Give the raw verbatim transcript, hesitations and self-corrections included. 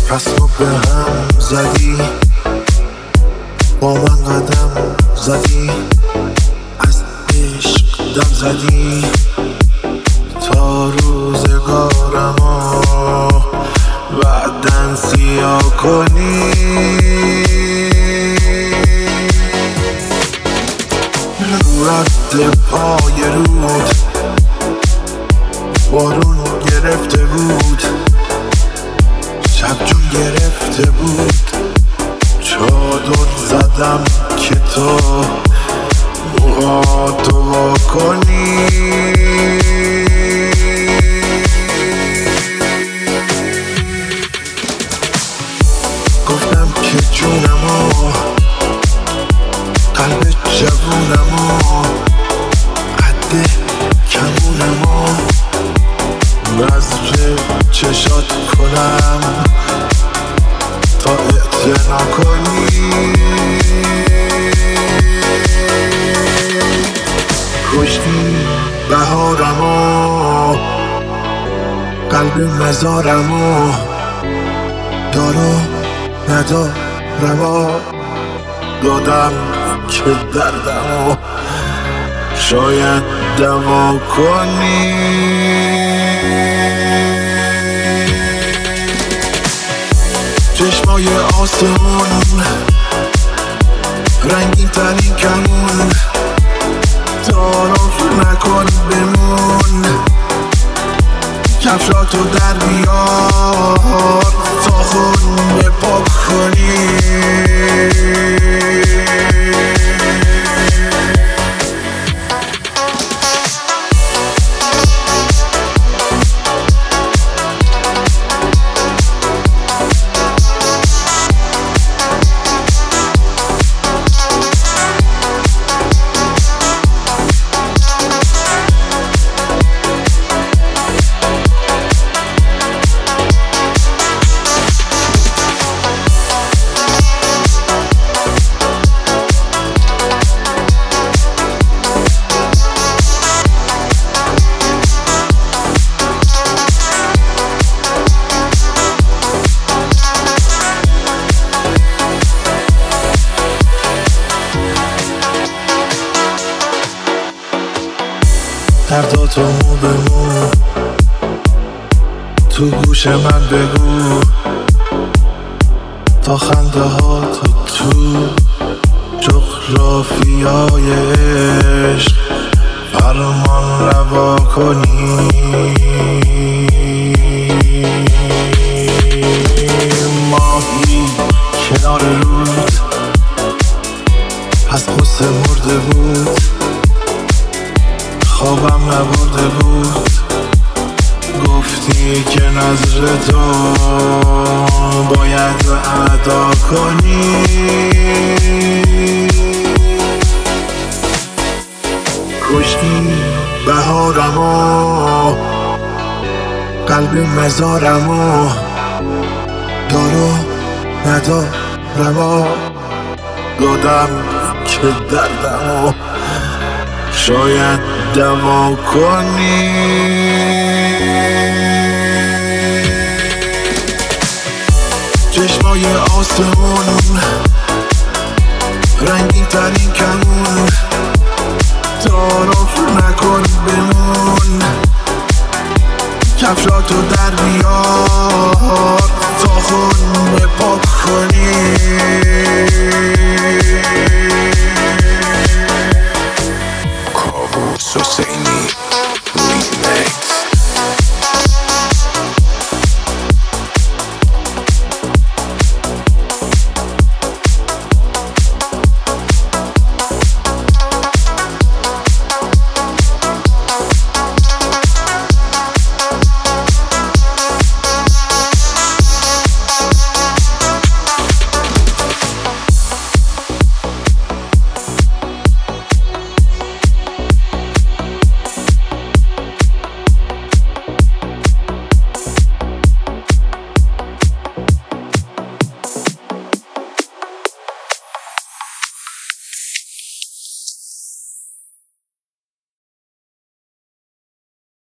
پس ما به هم زدی، با من قدم زدی، از عشق دم زدی تا روزگارمو بعدن سیاه کنی. رد پای رود بارون گرفته بود، شب جون گرفته بود، چادر زدم که تو موهاتو وا کنی. گفتم که جونمو قلب جوونمو قد کمونمو نظر چشات کنم تا اعتنا کنی. کشتی بهارمو قلب مزارمو، دارو ندارمو دادم که دردمو شاید دوا کنی. چشمای آسمون رنگین ترین کمون، تعارف نکن بمون، کفشاتو در بیار تا خون پاک کنی. درداتو مو به مو تو گوش من بگو، تا خنده ها تو تو جغرافیای عشق فرمان روا کنی. ماهی کنار رود پس قصه مرده بود، خوابم نبرده بود، گفتی که نظر تو باید ادا کنی. کشتی بهارمو قلب مزارمو، دارو ندارمو دادم که دردمو شاید دوا کنی. چشمای آسمون